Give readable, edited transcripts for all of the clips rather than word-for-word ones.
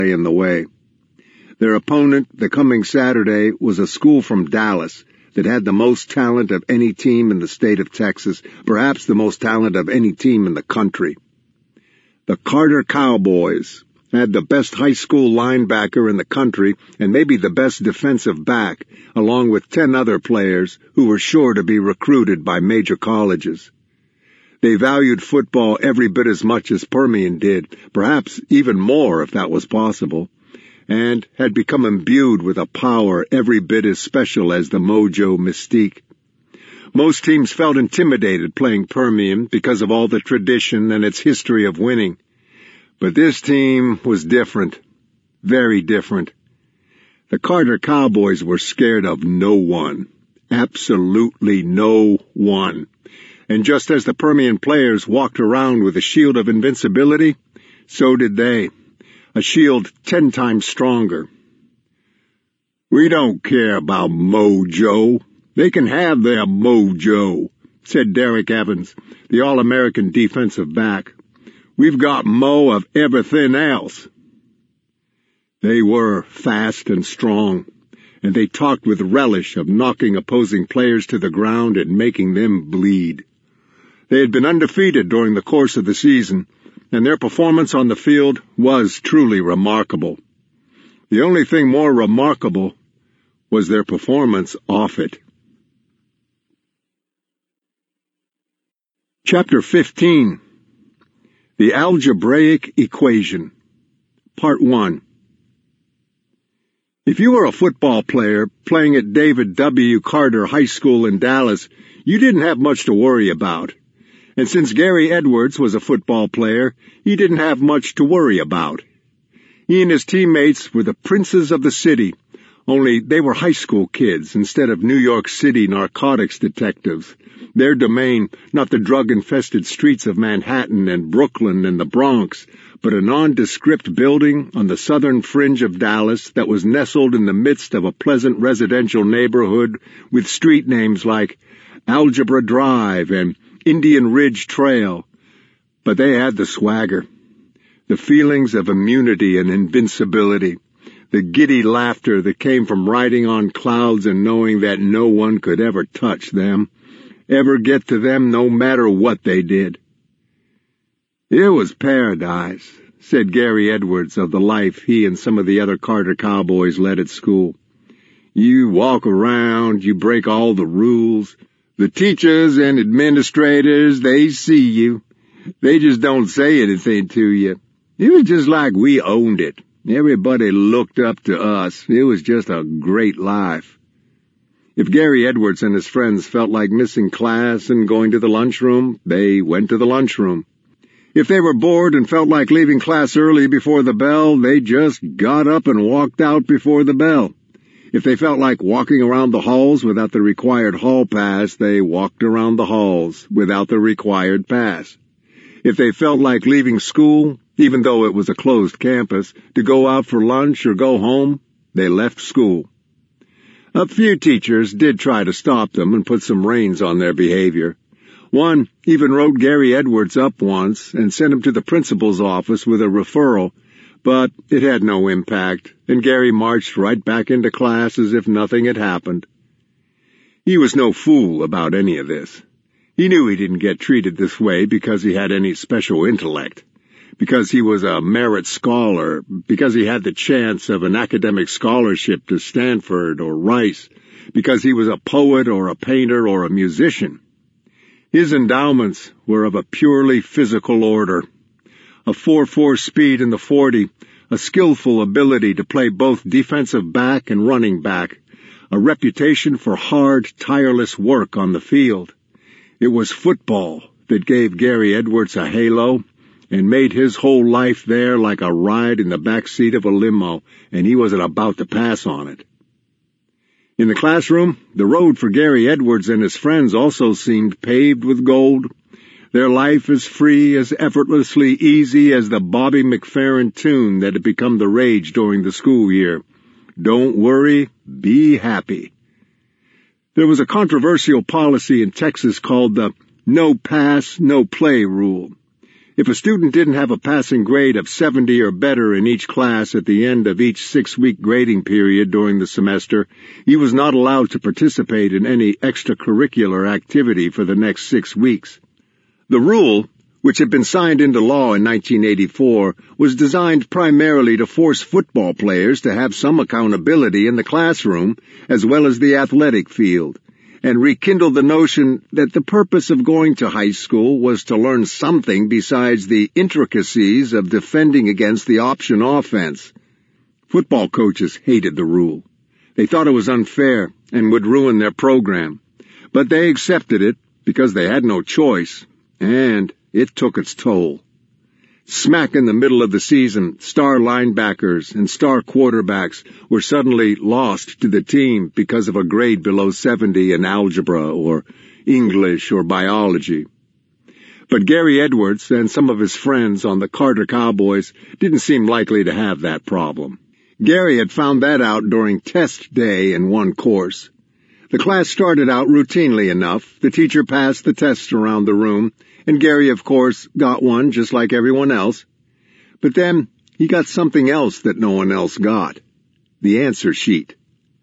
in the way. Their opponent the coming Saturday was a school from Dallas that had the most talent of any team in the state of Texas, perhaps the most talent of any team in the country. The Carter Cowboys had the best high school linebacker in the country and maybe the best defensive back, along with 10 other players who were sure to be recruited by major colleges. They valued football every bit as much as Permian did, perhaps even more if that was possible, and had become imbued with a power every bit as special as the Mojo Mystique. Most teams felt intimidated playing Permian because of all the tradition and its history of winning. But this team was different, very different. The Carter Cowboys were scared of no one, absolutely no one. And just as the Permian players walked around with a shield of invincibility, so did they. A shield 10 times stronger. "We don't care about Mojo. They can have their mojo," said Derek Evans, the All-American defensive back. "We've got mo of everything else." They were fast and strong, and they talked with relish of knocking opposing players to the ground and making them bleed. They had been undefeated during the course of the season, and their performance on the field was truly remarkable. The only thing more remarkable was their performance off it. Chapter 15. The Algebraic Equation. Part 1. If you were a football player playing at David W. Carter High School in Dallas, you didn't have much to worry about. And since Gary Edwards was a football player, he didn't have much to worry about. He and his teammates were the princes of the city, only they were high school kids instead of New York City narcotics detectives. Their domain, not the drug-infested streets of Manhattan and Brooklyn and the Bronx, but a nondescript building on the southern fringe of Dallas that was nestled in the midst of a pleasant residential neighborhood with street names like Algebra Drive and Indian Ridge Trail. But they had the swagger, the feelings of immunity and invincibility, the giddy laughter that came from riding on clouds and knowing that no one could ever touch them, ever get to them no matter what they did. It was paradise, said Gary Edwards of the life he and some of the other Carter Cowboys led at school. You walk around, you break all the rules. The teachers and administrators, they see you. They just don't say anything to you. It was just like we owned it. Everybody looked up to us. It was just a great life. If Gary Edwards and his friends felt like missing class and going to the lunchroom, they went to the lunchroom. If they were bored and felt like leaving class early before the bell, they just got up and walked out before the bell. If they felt like walking around the halls without the required hall pass, they walked around the halls without the required pass. If they felt like leaving school, even though it was a closed campus, to go out for lunch or go home, they left school. A few teachers did try to stop them and put some reins on their behavior. One even wrote Gary Edwards up once and sent him to the principal's office with a referral, but it had no impact, and Gary marched right back into class as if nothing had happened. He was no fool about any of this. He knew he didn't get treated this way because he had any special intellect, because he was a merit scholar, because he had the chance of an academic scholarship to Stanford or Rice, because he was a poet or a painter or a musician. His endowments were of a purely physical order. A 4.4 speed in the 40, a skillful ability to play both defensive back and running back, a reputation for hard, tireless work on the field. It was football that gave Gary Edwards a halo and made his whole life there like a ride in the back seat of a limo, and he wasn't about to pass on it. In the classroom, the road for Gary Edwards and his friends also seemed paved with gold. Their life as free, as effortlessly easy as the Bobby McFerrin tune that had become the rage during the school year. Don't worry, be happy. There was a controversial policy in Texas called the no pass, no play rule. If a student didn't have a passing grade of 70 or better in each class at the end of each 6-week grading period during the semester, he was not allowed to participate in any extracurricular activity for the next 6 weeks. The rule, which had been signed into law in 1984, was designed primarily to force football players to have some accountability in the classroom as well as the athletic field, and rekindle the notion that the purpose of going to high school was to learn something besides the intricacies of defending against the option offense. Football coaches hated the rule. They thought it was unfair and would ruin their program, but they accepted it because they had no choice, and it took its toll. Smack in the middle of the season, star linebackers and star quarterbacks were suddenly lost to the team because of a grade below 70 in algebra or English or biology. But Gary Edwards and some of his friends on the Carter Cowboys didn't seem likely to have that problem. Gary had found that out during test day in one course. The class started out routinely enough. The teacher passed the tests around the room, and Gary, of course, got one just like everyone else. But then he got something else that no one else got: the answer sheet.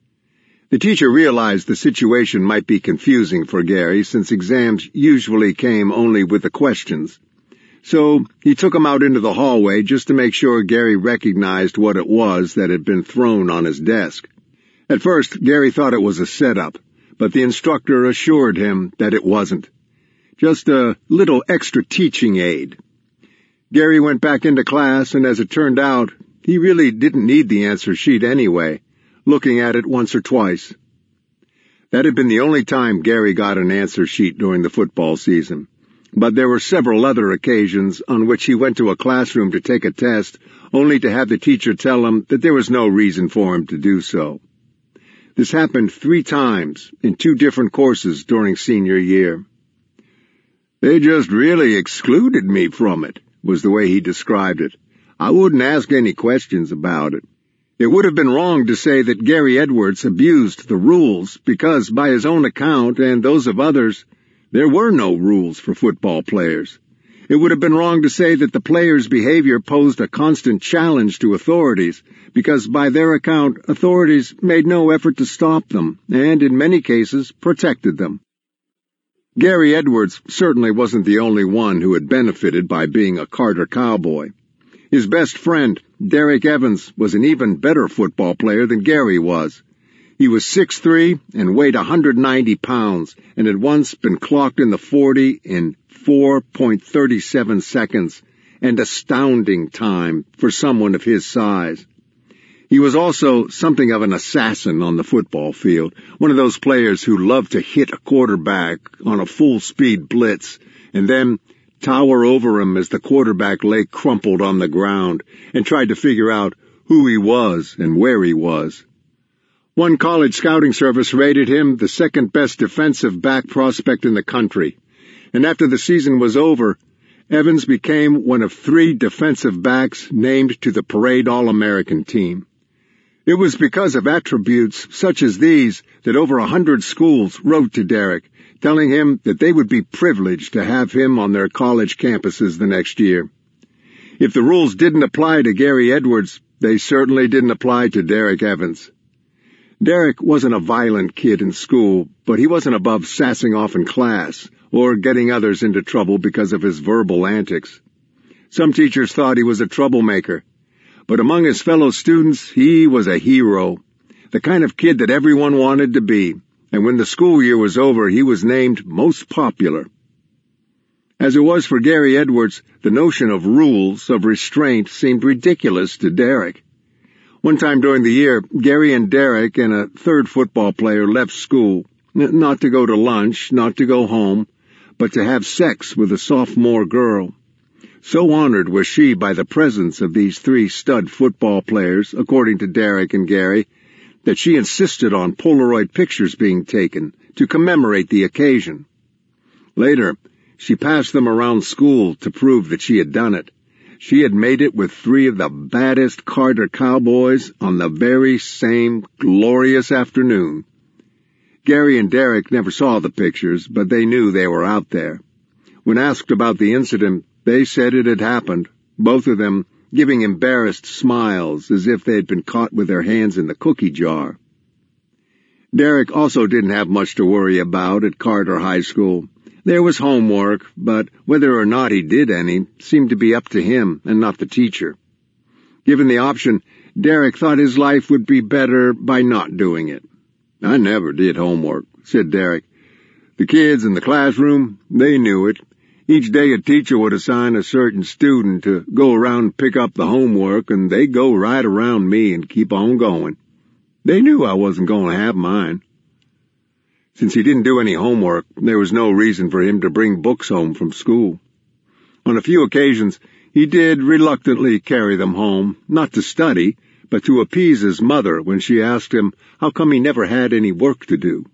The teacher realized the situation might be confusing for Gary, since exams usually came only with the questions. So he took him out into the hallway just to make sure Gary recognized what it was that had been thrown on his desk. At first, Gary thought it was a setup, but the instructor assured him that it wasn't. Just a little extra teaching aid. Gary went back into class, and as it turned out, he really didn't need the answer sheet anyway, looking at it once or twice. That had been the only time Gary got an answer sheet during the football season, but there were several other occasions on which he went to a classroom to take a test, only to have the teacher tell him that there was no reason for him to do so. This happened 3 times in 2 different courses during senior year. "They just really excluded me from it," was the way he described it. "I wouldn't ask any questions about it." It would have been wrong to say that Gary Edwards abused the rules, because by his own account and those of others, there were no rules for football players. It would have been wrong to say that the players' behavior posed a constant challenge to authorities, because by their account, authorities made no effort to stop them, and in many cases protected them. Gary Edwards certainly wasn't the only one who had benefited by being a Carter Cowboy. His best friend, Derek Evans, was an even better football player than Gary was. He was 6'3" and weighed 190 pounds, and had once been clocked in the 40 in 4.37 seconds, an astounding time for someone of his size. He was also something of an assassin on the football field, one of those players who love to hit a quarterback on a full-speed blitz, and then tower over him as the quarterback lay crumpled on the ground, and tried to figure out who he was and where he was. One college scouting service rated him the second-best defensive back prospect in the country, and after the season was over, Evans became one of 3 defensive backs named to the Parade All-American team. It was because of attributes such as these that over 100 schools wrote to Derek, telling him that they would be privileged to have him on their college campuses the next year. If the rules didn't apply to Gary Edwards, they certainly didn't apply to Derek Evans. Derek wasn't a violent kid in school, but he wasn't above sassing off in class or getting others into trouble because of his verbal antics. Some teachers thought he was a troublemaker, but among his fellow students, he was a hero, the kind of kid that everyone wanted to be, and when the school year was over, he was named most popular. As it was for Gary Edwards, the notion of rules, of restraint, seemed ridiculous to Derek. One time during the year, Gary and Derek and a 3rd football player left school, not to go to lunch, not to go home, but to have sex with a sophomore girl. So honored was she by the presence of these 3 stud football players, according to Derek and Gary, that she insisted on Polaroid pictures being taken to commemorate the occasion. Later, she passed them around school to prove that she had done it. She had made it with 3 of the baddest Carter Cowboys on the very same glorious afternoon. Gary and Derek never saw the pictures, but they knew they were out there. When asked about the incident, They said it had happened, both of them giving embarrassed smiles as if they had been caught with their hands in the cookie jar. Derek also didn't have much to worry about at Carter High School. There was homework, but whether or not he did any seemed to be up to him and not the teacher. Given the option, Derek thought his life would be better by not doing it. "I never did homework," said Derek. "The kids in the classroom, they knew it. Each day a teacher would assign a certain student to go around and pick up the homework, and they'd go right around me and keep on going. They knew I wasn't going to have mine." Since he didn't do any homework, there was no reason for him to bring books home from school. On a few occasions, he did reluctantly carry them home, not to study, but to appease his mother when she asked him how come he never had any work to do.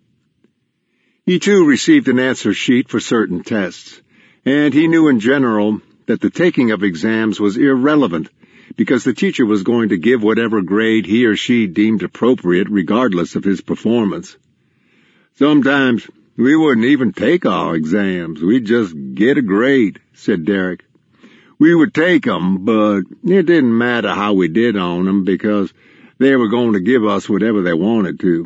He too received an answer sheet for certain tests, and he knew in general that the taking of exams was irrelevant because the teacher was going to give whatever grade he or she deemed appropriate regardless of his performance. "Sometimes we wouldn't even take our exams. We'd just get a grade," said Derek. "We would take 'em, but it didn't matter how we did on 'em because they were going to give us whatever they wanted to."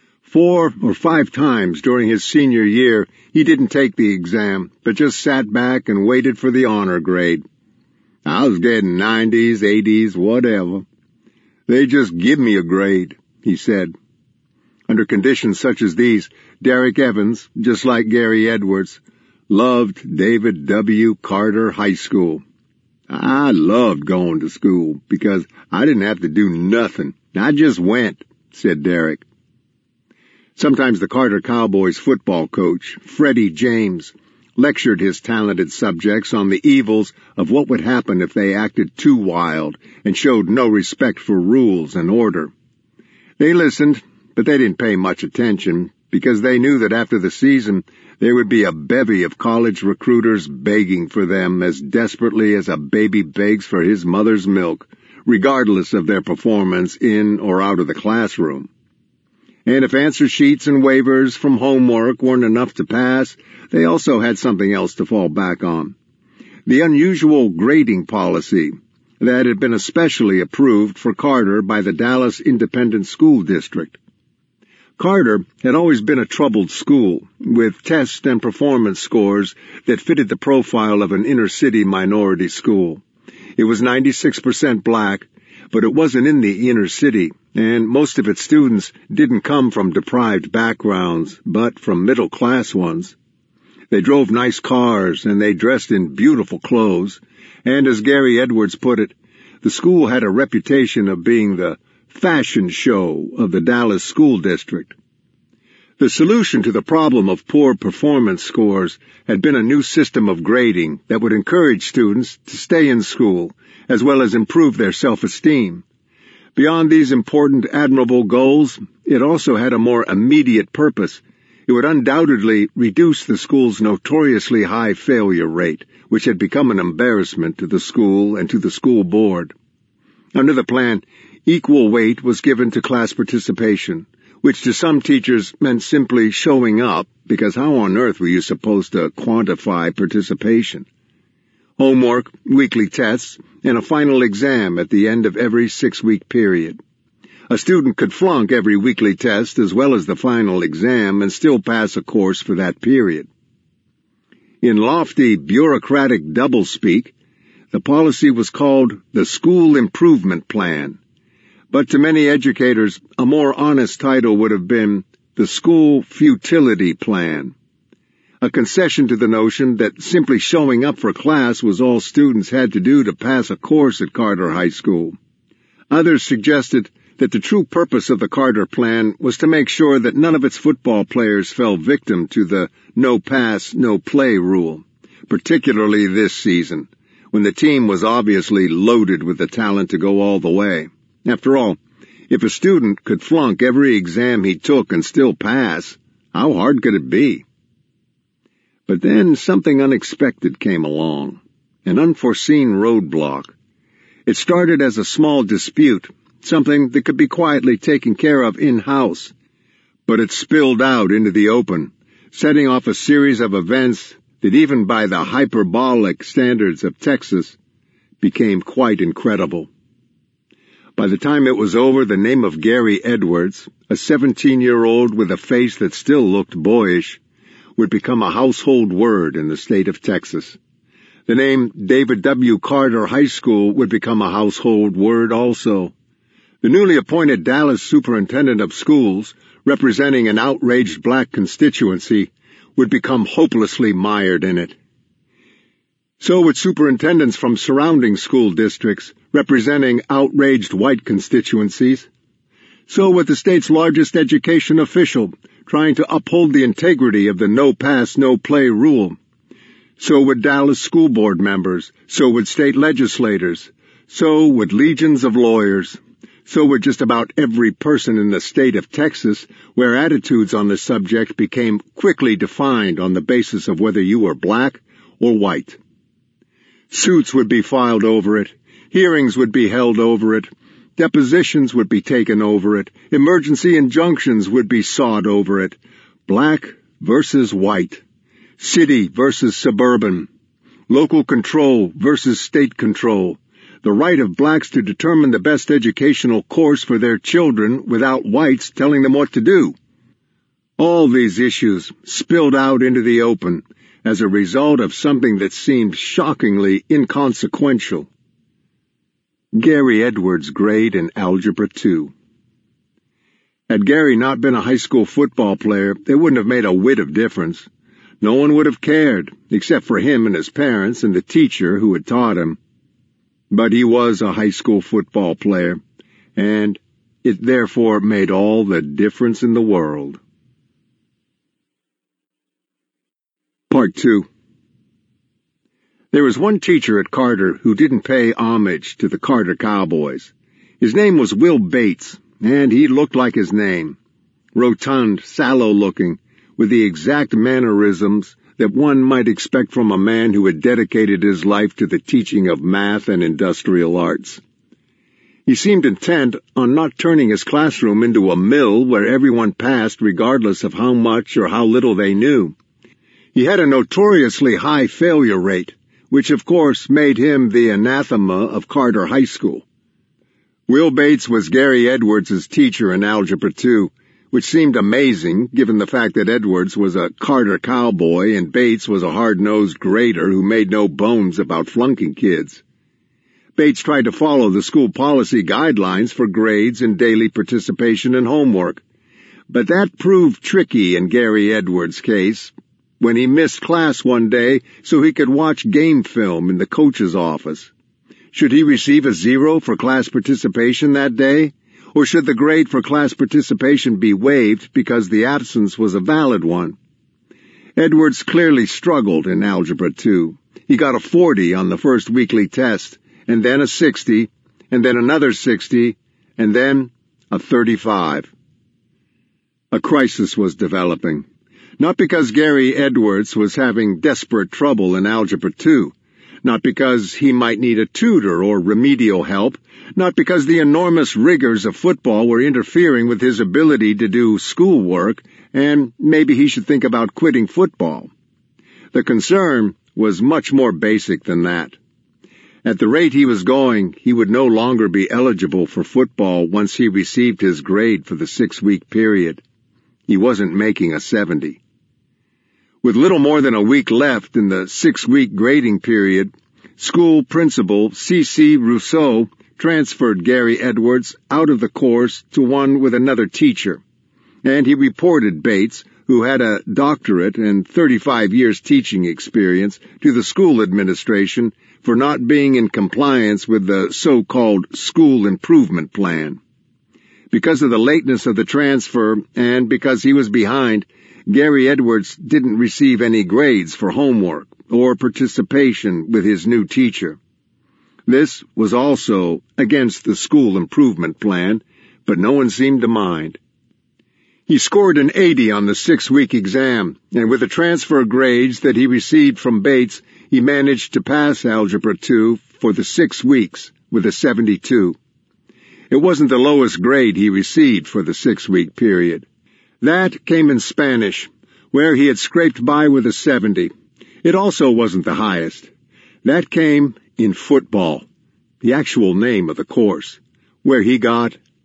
4 or 5 times during his senior year, he didn't take the exam, but just sat back and waited for the honor grade. "I was getting 90s, 80s, whatever. They just give me a grade," he said. Under conditions such as these, Derek Evans, just like Gary Edwards, loved David W. Carter High School. "I loved going to school because I didn't have to do nothing. I just went," said Derek. Sometimes the Carter Cowboys football coach, Freddie James, lectured his talented subjects on the evils of what would happen if they acted too wild and showed no respect for rules and order. They listened, but they didn't pay much attention because they knew that after the season there would be a bevy of college recruiters begging for them as desperately as a baby begs for his mother's milk, regardless of their performance in or out of the classroom. And if answer sheets and waivers from homework weren't enough to pass, they also had something else to fall back on. The unusual grading policy that had been especially approved for Carter by the Dallas Independent School District. Carter had always been a troubled school, with test and performance scores that fitted the profile of an inner-city minority school. It was 96% black, but it wasn't in the inner city, and most of its students didn't come from deprived backgrounds, but from middle-class ones. They drove nice cars, and they dressed in beautiful clothes, and as Gary Edwards put it, the school had a reputation of being the fashion show of the Dallas School District. The solution to the problem of poor performance scores had been a new system of grading that would encourage students to stay in school, as well as improve their self-esteem. Beyond these important, admirable goals, it also had a more immediate purpose. It would undoubtedly reduce the school's notoriously high failure rate, which had become an embarrassment to the school and to the school board. Under the plan, equal weight was given to class participation, which to some teachers meant simply showing up, because how on earth were you supposed to quantify participation? Homework, weekly tests, and a final exam at the end of every 6-week period. A student could flunk every weekly test as well as the final exam and still pass a course for that period. In lofty bureaucratic doublespeak, the policy was called the School Improvement Plan, but to many educators, a more honest title would have been the School Futility Plan, a concession to the notion that simply showing up for class was all students had to do to pass a course at Carter High School. Others suggested that the true purpose of the Carter Plan was to make sure that none of its football players fell victim to the no pass, no play rule, particularly this season, when the team was obviously loaded with the talent to go all the way. After all, if a student could flunk every exam he took and still pass, how hard could it be? But then something unexpected came along, an unforeseen roadblock. It started as a small dispute, something that could be quietly taken care of in-house, but it spilled out into the open, setting off a series of events that even by the hyperbolic standards of Texas became quite incredible. By the time it was over, the name of Gary Edwards, a 17-year-old with a face that still looked boyish, would become a household word in the state of Texas. The name David W. Carter High School would become a household word also. The newly appointed Dallas Superintendent of Schools, representing an outraged black constituency, would become hopelessly mired in it. So would superintendents from surrounding school districts, representing outraged white constituencies. So would the state's largest education official, trying to uphold the integrity of the no-pass, no-play rule. So would Dallas school board members. So would state legislators. So would legions of lawyers. So would just about every person in the state of Texas, where attitudes on the subject became quickly defined on the basis of whether you were black or white. Suits would be filed over it. Hearings would be held over it. Depositions would be taken over it. Emergency injunctions would be sought over it. Black versus white. City versus suburban. Local control versus state control. The right of blacks to determine the best educational course for their children without whites telling them what to do. All these issues spilled out into the open as a result of something that seemed shockingly inconsequential. Gary Edwards' grade in Algebra 2. Had Gary not been a high school football player, it wouldn't have made a whit of difference. No one would have cared, except for him and his parents and the teacher who had taught him. But he was a high school football player, and it therefore made all the difference in the world. Part 2. There was one teacher at Carter who didn't pay homage to the Carter Cowboys. His name was Will Bates, and he looked like his name. Rotund, sallow-looking, with the exact mannerisms that one might expect from a man who had dedicated his life to the teaching of math and industrial arts. He seemed intent on not turning his classroom into a mill where everyone passed regardless of how much or how little they knew. He had a notoriously high failure rate, which of course made him the anathema of Carter High School. Will Bates was Gary Edwards' teacher in Algebra 2, which seemed amazing given the fact that Edwards was a Carter cowboy and Bates was a hard-nosed grader who made no bones about flunking kids. Bates tried to follow the school policy guidelines for grades and daily participation in homework, but that proved tricky in Gary Edwards' case when he missed class one day so he could watch game film in the coach's office. Should he receive a 0 for class participation that day? Or should the grade for class participation be waived because the absence was a valid one? Edwards clearly struggled in Algebra 2. He got a 40 on the first weekly test, and then a 60, and then another 60, and then a 35. A crisis was developing. Not because Gary Edwards was having desperate trouble in Algebra 2. Not because he might need a tutor or remedial help, not because the enormous rigors of football were interfering with his ability to do schoolwork, and maybe he should think about quitting football. The concern was much more basic than that. At the rate he was going, he would no longer be eligible for football once he received his grade for the 6-week period. He wasn't making a 70. With little more than a week left in the 6-week grading period, school principal C.C. Rousseau transferred Gary Edwards out of the course to one with another teacher, and he reported Bates, who had a doctorate and 35 years teaching experience, to the school administration for not being in compliance with the so-called school improvement plan. Because of the lateness of the transfer and because he was behind, Gary Edwards didn't receive any grades for homework or participation with his new teacher. This was also against the school improvement plan, but no one seemed to mind. He scored an 80 on the 6-week exam, and with the transfer grades that he received from Bates, he managed to pass Algebra 2 for the 6 weeks with a 72. It wasn't the lowest grade he received for the 6-week period. That came in Spanish, where he had scraped by with a 70. It also wasn't the highest. That came in football, the actual name of the course, where he got